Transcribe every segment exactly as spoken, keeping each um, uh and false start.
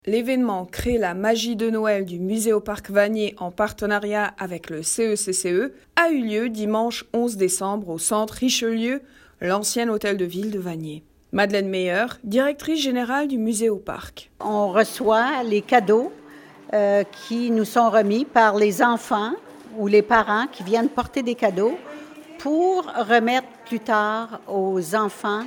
L'événement Créer la magie de Noël du Muséoparc Vanier en partenariat avec le C E C C E a eu lieu dimanche onze décembre au centre Richelieu, l'ancien hôtel de ville de Vanier. Madeleine Meyer, directrice générale du Muséoparc. On reçoit les cadeaux euh, qui nous sont remis par les enfants ou les parents qui viennent porter des cadeaux pour remettre plus tard aux enfants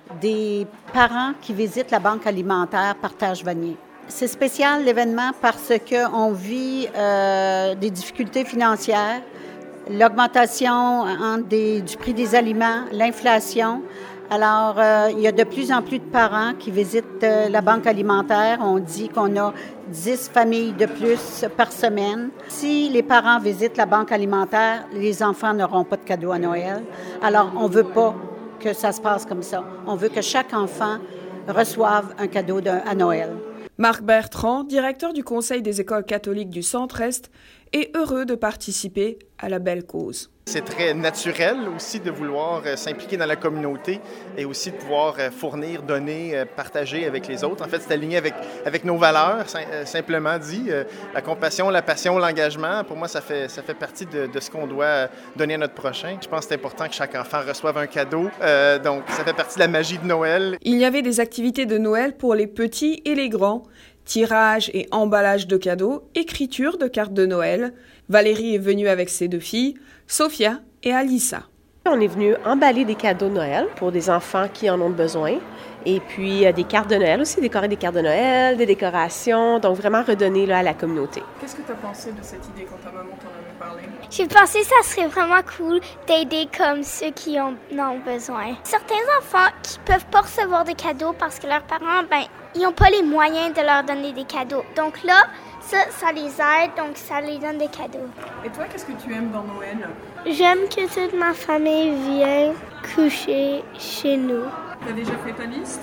des parents qui visitent la banque alimentaire Partage Vanier. C'est spécial l'événement parce qu'on vit euh, des difficultés financières, l'augmentation hein, des, du prix des aliments, l'inflation. Alors, euh, il y a de plus en plus de parents qui visitent euh, la banque alimentaire. On dit qu'on a dix familles de plus par semaine. Si les parents visitent la banque alimentaire, les enfants n'auront pas de cadeau à Noël. Alors, on ne veut pas que ça se passe comme ça. On veut que chaque enfant reçoive un cadeau de, à Noël. Marc Bertrand, directeur du Conseil des écoles catholiques du Centre-Est, est heureux de participer à la belle cause. C'est très naturel aussi de vouloir s'impliquer dans la communauté et aussi de pouvoir fournir, donner, partager avec les autres. En fait, c'est aligné avec, avec nos valeurs, simplement dit. La compassion, la passion, l'engagement, pour moi, ça fait, ça fait partie de, de ce qu'on doit donner à notre prochain. Je pense que c'est important que chaque enfant reçoive un cadeau. Euh, donc, ça fait partie de la magie de Noël. Il y avait des activités de Noël pour les petits et les grands. Tirage et emballage de cadeaux, écriture de cartes de Noël. Valérie est venue avec ses deux filles, Sophia et Alissa. On est venu emballer des cadeaux de Noël pour des enfants qui en ont besoin. Et puis euh, des cartes de Noël aussi, décorer des cartes de Noël, des décorations, donc vraiment redonner là, à la communauté. Qu'est-ce que tu as pensé de cette idée quand ta maman t'en avait parlé? J'ai pensé que ça serait vraiment cool d'aider comme ceux qui en ont besoin. Certains enfants qui peuvent pas recevoir des cadeaux parce que leurs parents, ben, ils n'ont pas les moyens de leur donner des cadeaux. Donc là, ça, ça les aide, donc ça les donne des cadeaux. Et toi, qu'est-ce que tu aimes dans Noël? J'aime que toute ma famille vienne coucher chez nous. Tu as déjà fait ta liste?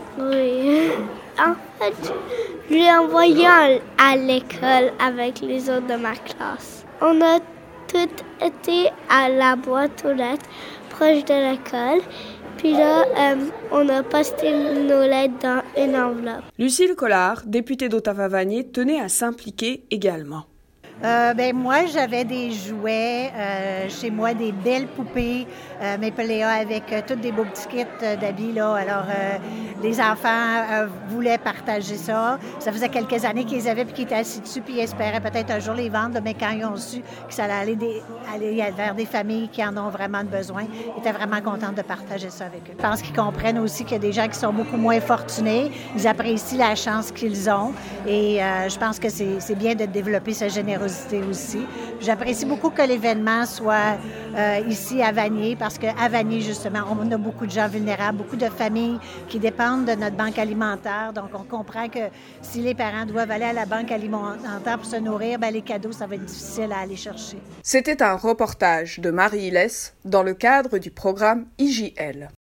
Oui. En fait, je l'ai envoyé à l'école avec les autres de ma classe. On a tous été à la boîte aux lettres proche de l'école. Puis là, euh, on a posté nos lettres dans une enveloppe. Lucille Collard, députée d'Ottawa-Vanier, tenait à s'impliquer également. Euh, ben moi, j'avais des jouets euh, chez moi, des belles poupées euh, Maple Léa avec euh, toutes des beaux petits kits euh, d'habits là. Alors, euh, les enfants euh, voulaient partager ça. Ça faisait quelques années qu'ils avaient puis qu'ils étaient assis dessus puis ils espéraient peut-être un jour les vendre. Mais quand ils ont su que ça allait aller, des, aller vers des familles qui en ont vraiment besoin, ils étaient vraiment contents de partager ça avec eux. Je pense qu'ils comprennent aussi qu'il y a des gens qui sont beaucoup moins fortunés. Ils apprécient la chance qu'ils ont et euh, je pense que c'est, c'est bien de développer cette générosité aussi. J'apprécie beaucoup que l'événement soit euh, ici à Vanier parce qu'à Vanier, justement, on a beaucoup de gens vulnérables, beaucoup de familles qui dépendent de notre banque alimentaire. Donc, on comprend que si les parents doivent aller à la banque alimentaire pour se nourrir, bien, les cadeaux, ça va être difficile à aller chercher. C'était un reportage de Marie Hilès dans le cadre du programme I J L.